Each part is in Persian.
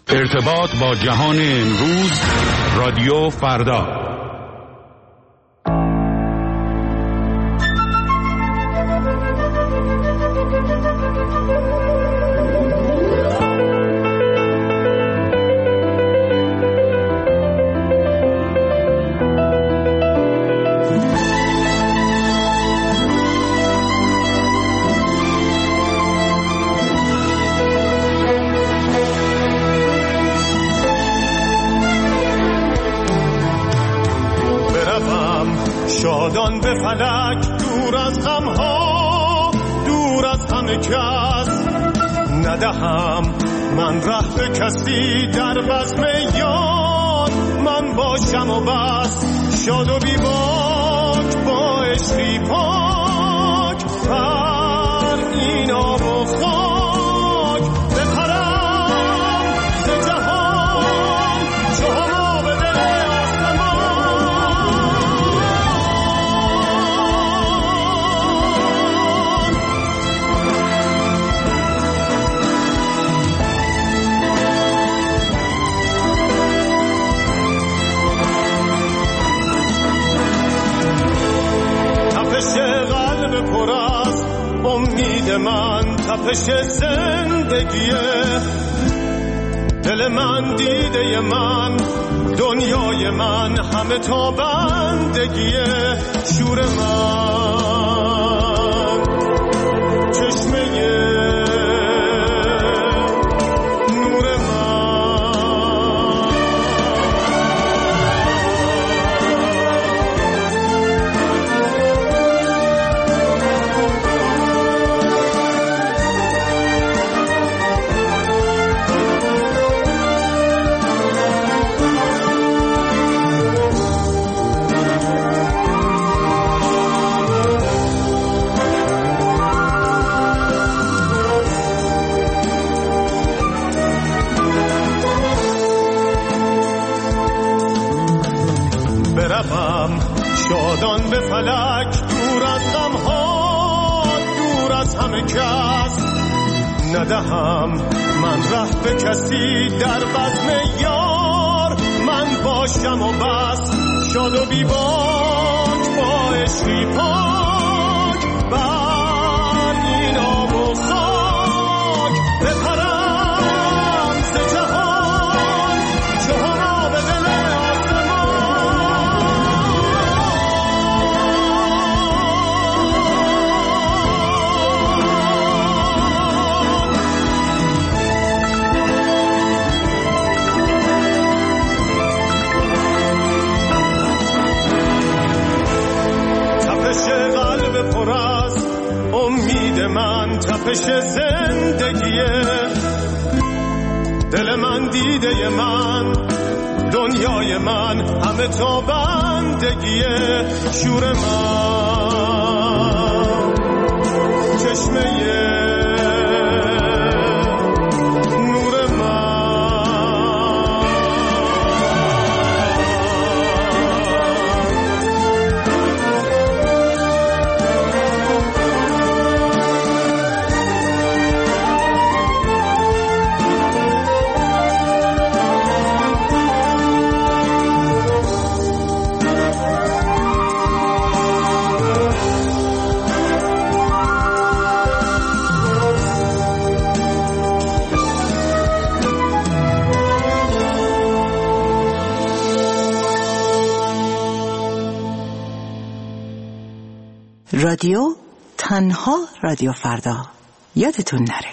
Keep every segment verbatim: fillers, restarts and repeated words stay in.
ارتباط با جهان امروز، رادیو فردا. شادان به فلک، دور از غمها، دور از همه کس، ندهم من ره به کسی، در بزم یار من باشم و بس. شاد و بی باک با عشقی پاک، پر این آب و خاک بپرم ز جهان، چون آب دل پر از امید من، تپش زندگیه دل من، دیده من، دنیای من، همه تا بندگیه. شور من چشمه نور شادان به فلک، دور از غمها، دور از همه کس، ندهم من ره به کسی، در بزم یار من باشم و بس. شاد و بی باک با عشقی پاک، بر این آب و خاک بپرم ز جهان، چون آب دل پر از امید من، تپش زندگیه دل من، دیده من، دنیای من، همه تا بندگیه. شور من چشمه رادیو تنها رادیو فردا، یادتون نره.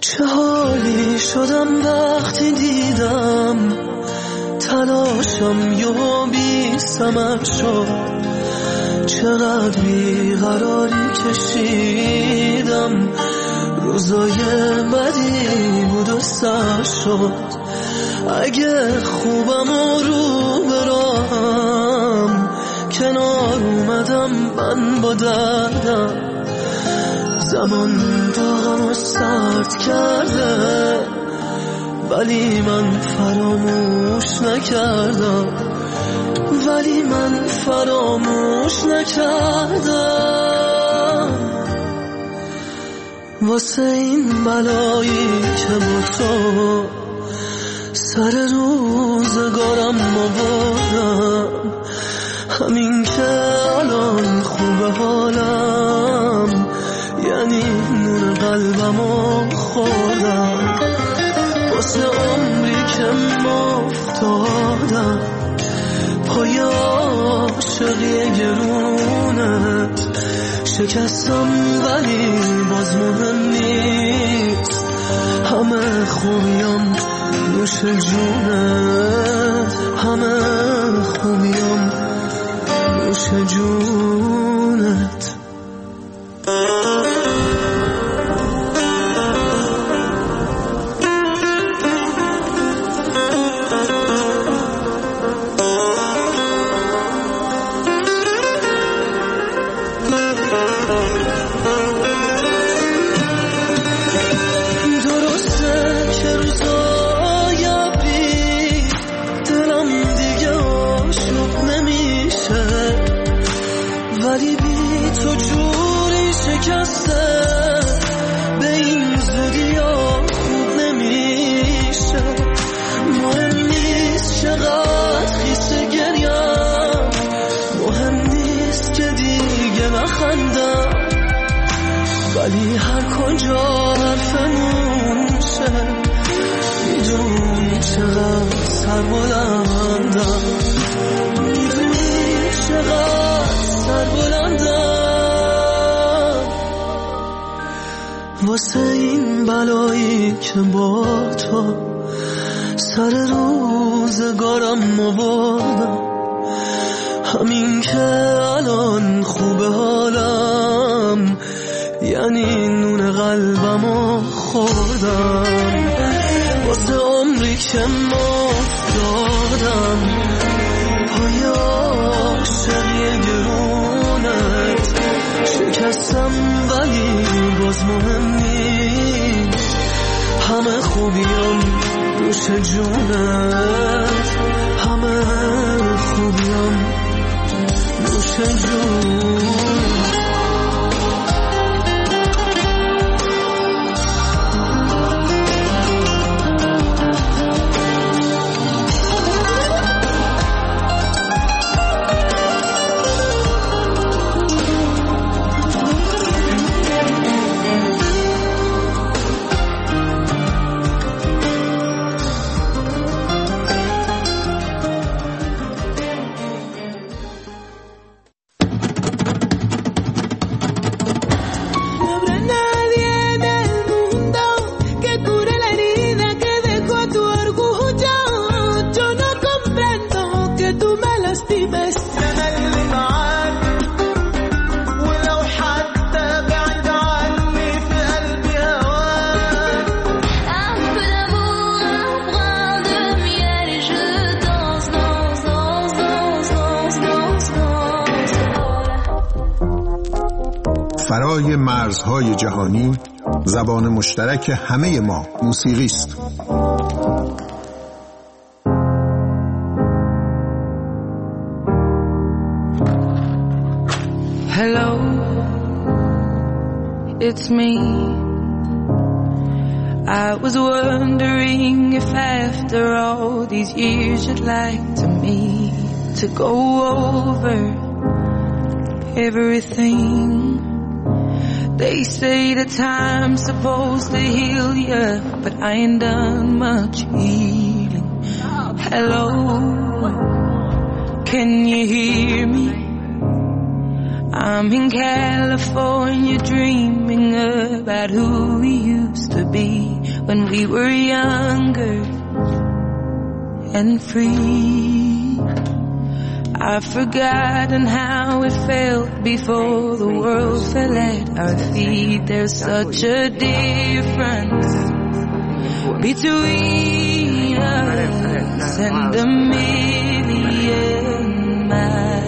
چه حالی شدم وقتی دیدم تلاشم یهو بی ثمر شد، چقدر بیقراری کشیدم، روزای بدی بود و سر شد. اگه خوبم و رو براهم کنار اومدم من با دردم، زمان داغم و سرد کرده ولی من فراموش نکردم، ولی من فراموش نکردم. واسه این بلایی که با تو سر روزگارم آوردم، همین که الان خوبه حالم، یعنی نون قلبمو خوردم. واسه عمری که مفتادم پای عاشقی گرونت شکستم، ولی باز مهم نیست، همه خوبیام نوش جونت، همه خوبیام نوش جونت. ولی هر کجا حرفمون شه میدونی چقدر سر بلندم، میدونی چقدر سر بلندم. واسه این بلایی که با تو سر روزگارم آوردم، همین که الان خوبه حالم، یعنی نون قلبمو خوردم. واسه عمری که مفتادم پای عاشقی گرونت شکستم، ولی باز مهم نیست، همه خوبیام نوش جونت، همه خوبیام نوش جونت. فرای مرزهای جهانی، زبان مشترک همه ما موسیقی است. Hello, it's me. I was wondering if after all these years you'd like to me to go over everything. They say the time's supposed to heal ya, but I ain't done much healing. Hello, can you hear me? I'm in California dreaming about who we used to be when we were younger and free. I've forgotten how it felt before the world fell at our feet. There's such a difference between us and a million miles.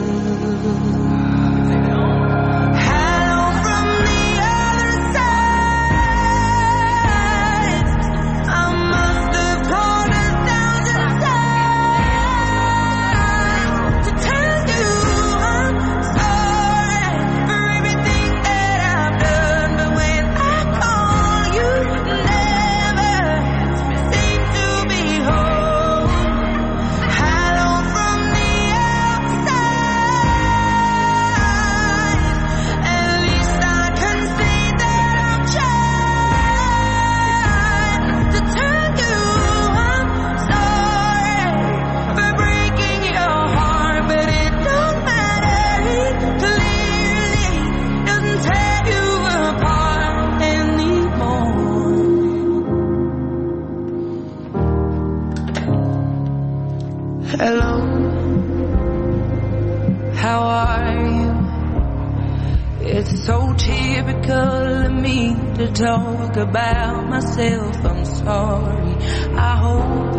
To talk about myself, I'm sorry. I hope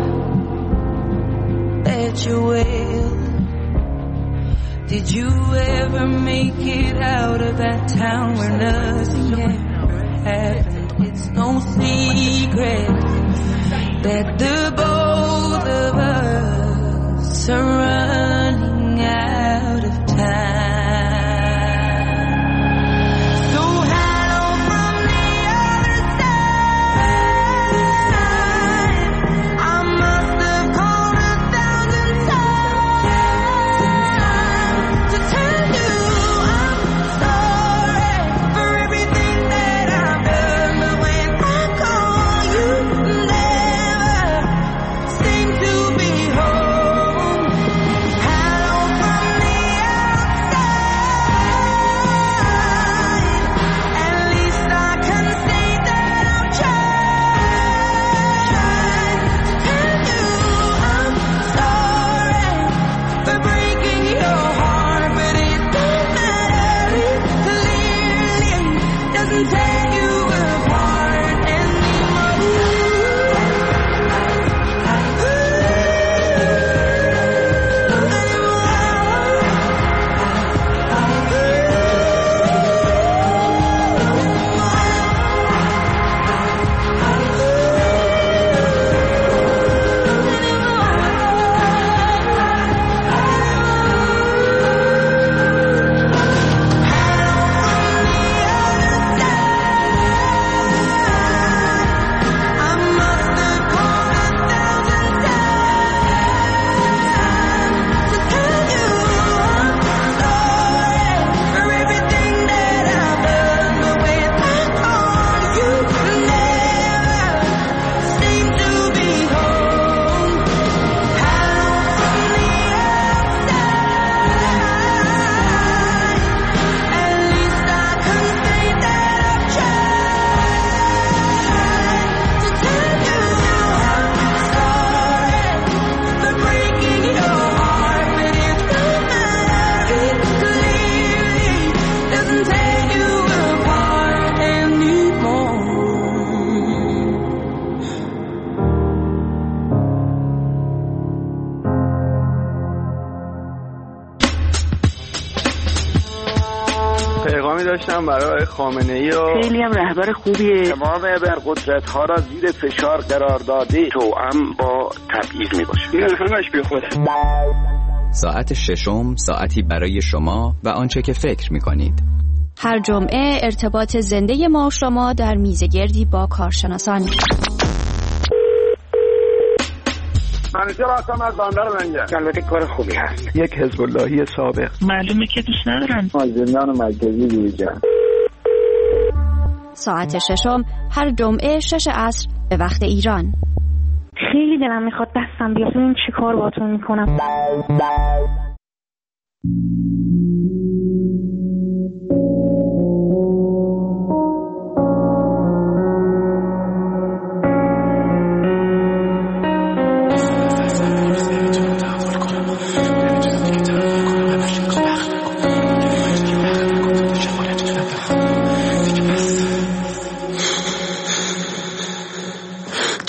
that you're well. Did you ever make it out of that town where nothing ever happened? It's no secret that the both of us are running out of time. داشتم برای خامنه‌ای و خیلی هم رهبر خوبیه. تمام ابرقدرت‌ها را زیر فشار قرار داده توأم با تبعیض میباشه. این همش بی خوده. ساعت ششم ساعتی برای شما و آنچه که فکر میکنید. هر جمعه ارتباط زنده ما و شما در میزگردی با کارشناسان. منیجر هستم از بندر منجر. البته کار خوبی هست. یک حزب اللهی سابق. معلومه که دوست ندارن. مازندران مرکزی دیگر. ساعت ششم هر جمعه شش عصر به وقت ایران. خیلی دلم میخواد دستم بیاد ببینم چی کار باهاتون میکنم.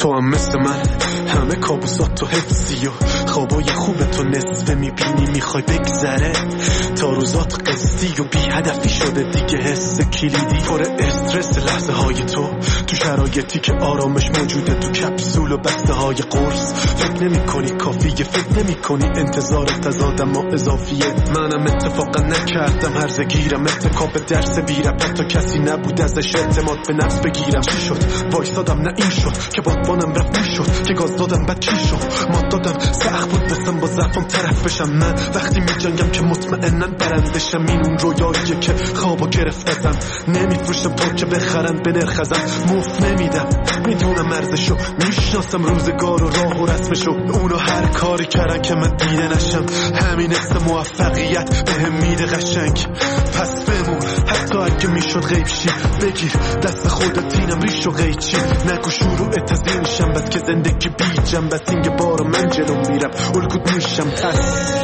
تو هم مثل من همه کابوسات تو حفظی و خوابای خوب تو نصفه میبینی میخوای بگذره تا روزات قصدی و بی هدفی شده دیگه حس کلیدی پر استرس لحظه های تو تو شرایطی که آرامش موجوده تو کپسول و بسته های قرص فکر نمی کنی کافیه فکر نمی کنی انتظار تزادم ما اضافیه منم اتفاقا نکردم هرزه گیرم اتکاب درس بیرم حتی کسی نبود ازش اعتماد به نفس بگیرم چی شد وایسادم نه این شد که بادبانم رفت می شد که گاز دادم بعد چی شد ما دادم سخت بود بسم با ضعفم طرف بشم من وقتی می جنگم که مطمئنن برندشم این اون رویاییه که خوابا گرفتم نمیفروشم تا که بخرن به نرخ ازم مفت نمیدم میدونم ارزشو میشناسم روزگار و راه و رسمشو اونو هر کاری کردن که من دیده نشم همین اسم موفقیت بهم میده قشنگ پس بمون حتی اگه میشد غیب شی بگیر دست خودت اینم ریش و قیچی نگو شروع تزینشم بس که زندگی بی جنب بس اینگه بارو من جلو میرم الگوت میشم پس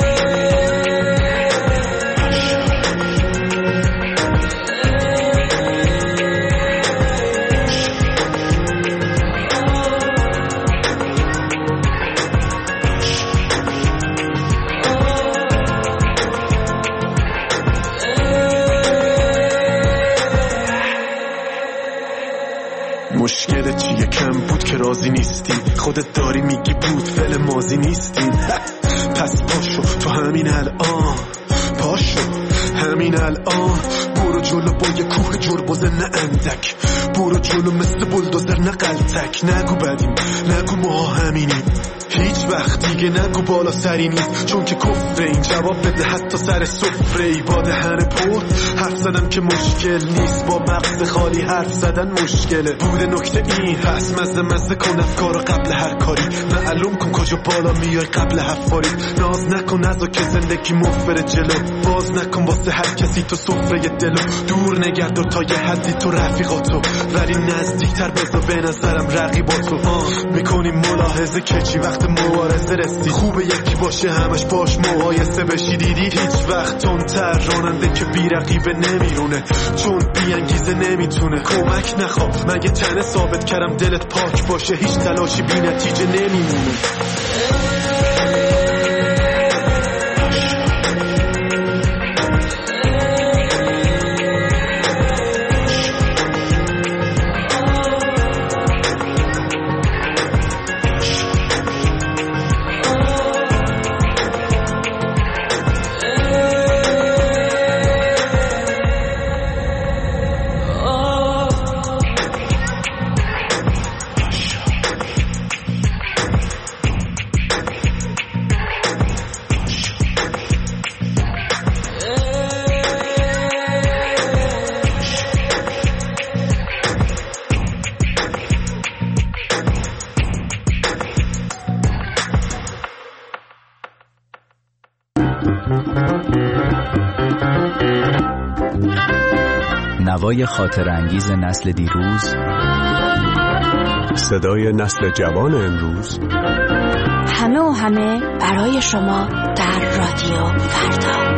مشکل چیه کم بود که راضی نیستی خودت داری میگی بود فعل ماضی نیستین پس پاشو تو همین الان پاشو همین الان برو جلو با یه کوه جربوزه نه اندک برو جلو مثل بلدوزر نه قلتک نگو بدیم نگو ما همینیم هیچ وقت دیگه نگو بالا سری نیست چون که کفر این جواب بده حتی سر سفره ای با دهن پر حرف زدم که مشکل نیست با مغز خالی حرف زدن مشکله بوده نکته این هست مزه مزه کن افکار قبل هر کاری معلوم کن کجا بالا میای قبل حفاری ناز نکن نزا که زندگی مفبر جلو باز نکن واسه هر کسی تو سفره دلو دور نگردار تا یه حدی تو رفیقاتو ولی نزدیکتر بذار به نظرم رقیباتو میکنی ملاحظه که چی وقت مبارزه رسی خوبه یکی باشه همش باش مقایسه بشی دیدی هیچ وقت تندتر راننده که بی رقیبه نمیرونه چون بی انگیزه نمیتونه کمک نخواب مگه تنه ثابت کردم دلت پاک باشه هیچ تلاشی بی نتیجه نمیمونه نوای خاطر انگیز نسل دیروز، صدای نسل جوان امروز، همه و همه برای شما در رادیو فردا.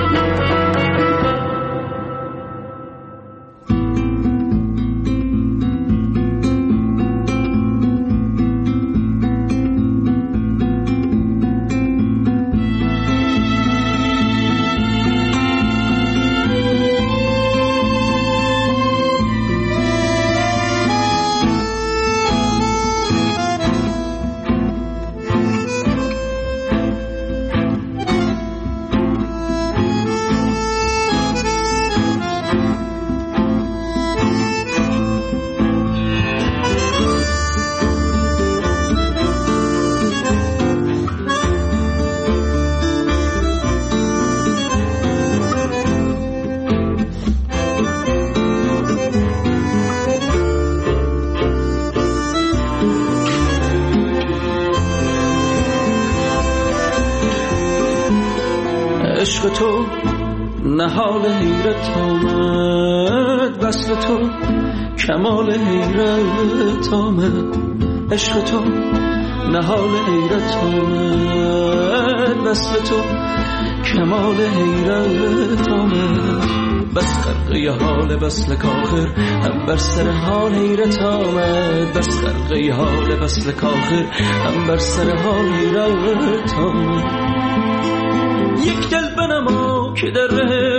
عشق تو نهال حیرت آمد، وصل تو کمال حیرت آمد. عشق تو نهال حیرت آمد، وصل تو کمال حیرت آمد. بس خرقه حال بس لکاخر هم بر سر حال حیرت آمد. بس خرقه حال بس لکاخر هم بر سر حال حیرت آمد. یک دل بنما که در ره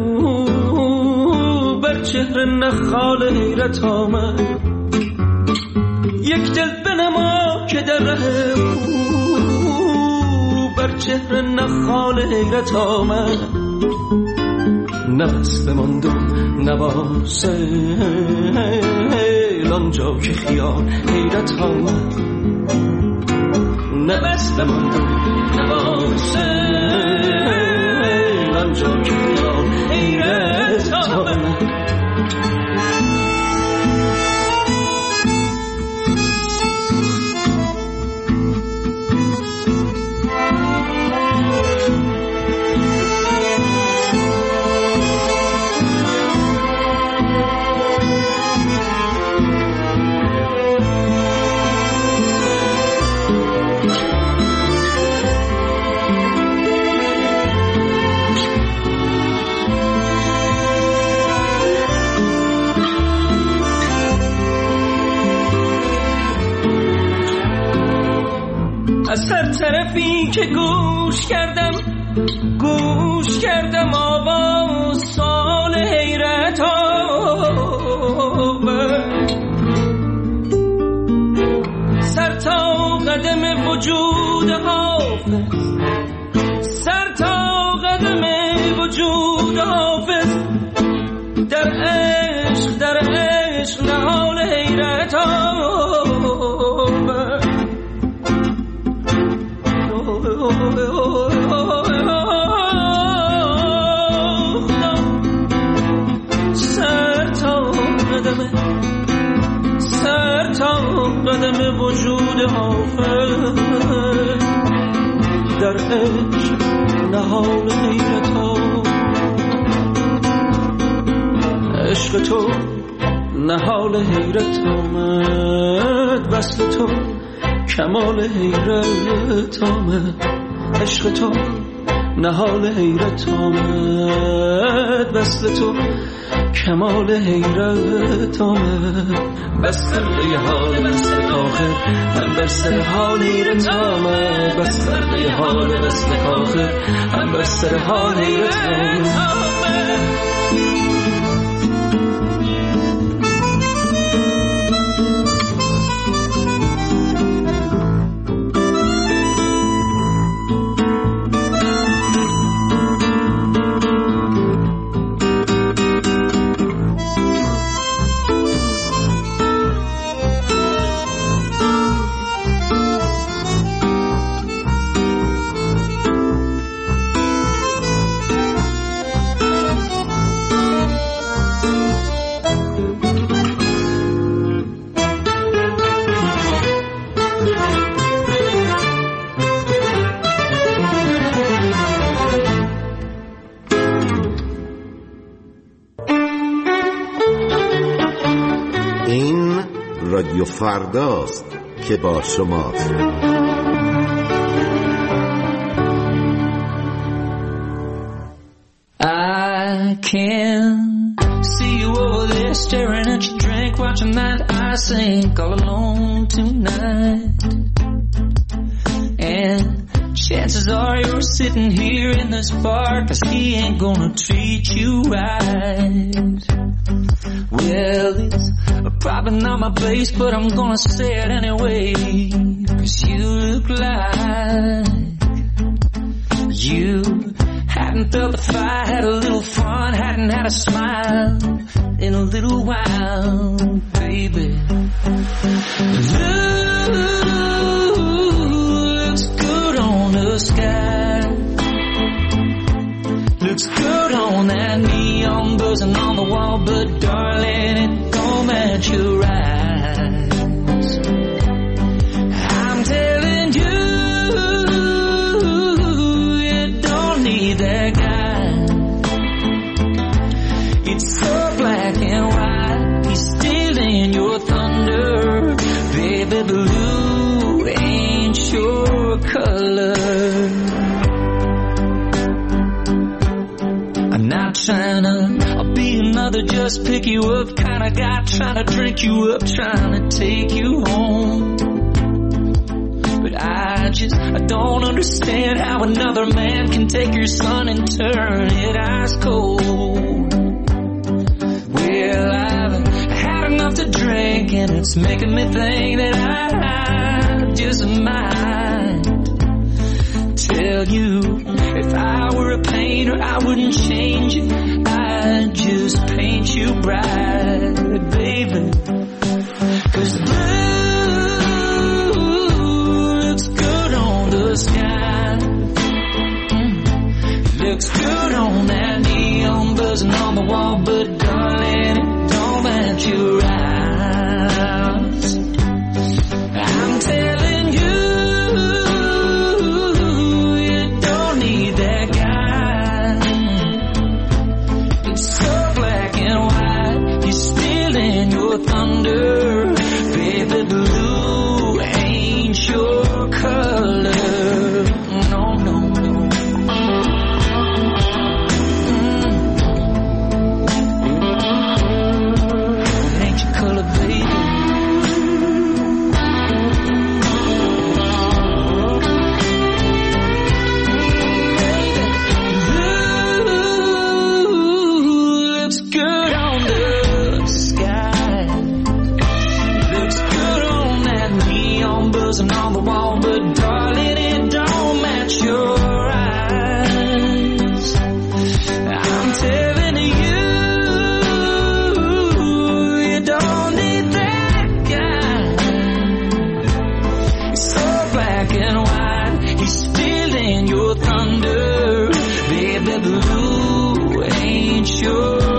او بر چهره نخال حیرت آمد. یک دل بنما که در ره او بر چهره نخال حیرت آمد. نفس بماند و نواسیل آنجا که خیال حیرت آمد. نفس بماند و نواسیل آنجا که خیال حیرت آمد. از هر طرفی که گوش کردم گوش کردم آواز سال حیرت آمد. سر تا قدم وجود حافظ سر تا قدم وجود حافظ در عشق در عشق نهال حیرت آمد. سر تا قدم سر تا قدم وجود حافظ در عشق نهال حیرت آمد. عشق تو نهال حیرت آمد. وصل تو کمال حیرت آمد. عشق تو نهال حیرت آمد. وصل تو کمال حیرت آمد. بس خرقه حال بس لکاخر هم بر سر حال حیرت آمد. بس خرقه حال بس لکاخر هم بر سر حال حیرت آمد. رادیو فرداست که با شماست. I can see you over there staring at your drink, watching that I sink all alone tonight. And chances are you're sitting here in this bar, 'cause he ain't gonna treat you right. Well, it's probably not my place, but I'm gonna say it anyway, 'cause you look like you hadn't felt the fire, had a little fun, hadn't had a smile in a little while, baby. Looks good on the sky, looks good on that neon buzzing on the wall, but darling, it don't match your eyes. I'm telling you, you don't need that guy. It's so black and white, he's stealing your thunder. Baby, blue ain't your color. another just pick you up kind of guy, trying to drink you up, trying to take you home. But I just, I don't understand how another man can take your son and turn it ice cold. Well, I've had enough to drink and it's making me think that I just might tell you, if I were a painter I wouldn't change it, I'd just paint you bright, baby. 'Cause the blue looks good on the sky, mm. Looks good on that neon buzzing on the wall, but darling, it don't match your eyes. I'm telling you, thunder, baby, blue ain't your color. No, no, no. Mm. Ain't your color, baby. Blue looks good on the sky. Buzzing on the wall, but darling, it don't match your eyes. I'm telling you, you don't need that guy. It's so black and white, he's stealing your thunder. Baby, blue ain't your